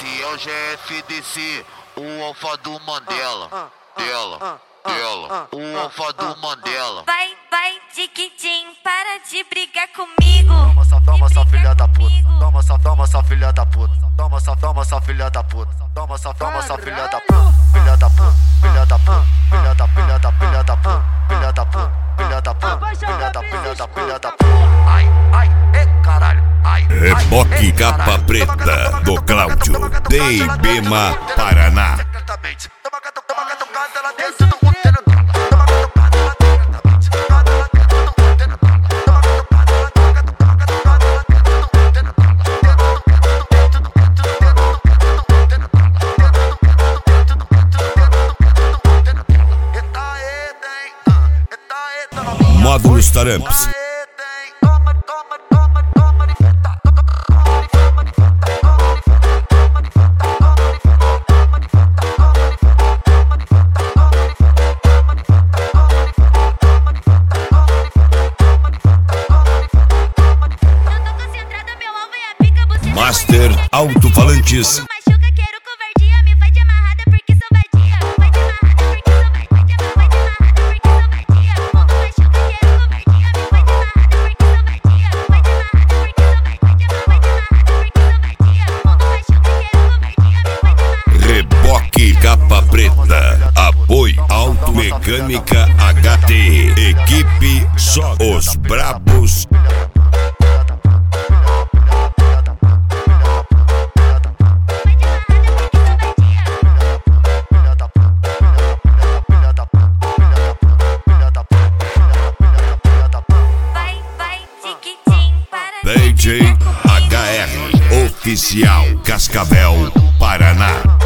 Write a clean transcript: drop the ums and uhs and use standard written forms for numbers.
Esse é o GFDC, o alfa do Mandela. Dela, o alfa do Mandela. Vai, Tiquitim, para de brigar comigo. Toma essa filha da puta. Toma essa filha da puta. Toma essa filha da puta. Toma essa filha da puta. Filha da puta. Filha da puta. Filha da filha da filha da puta. Filha da puta. Filha da puta. Filha da puta. Ai, caralho. Reboque Capa Preta do Cláudio de Ibema, Paraná. Módulos Taramps. Master Alto-Falantes. Reboque Capa Preta. Apoio Automecânica HT. Equipe só os brabos. DJ HR Oficial Cascavel, Paraná.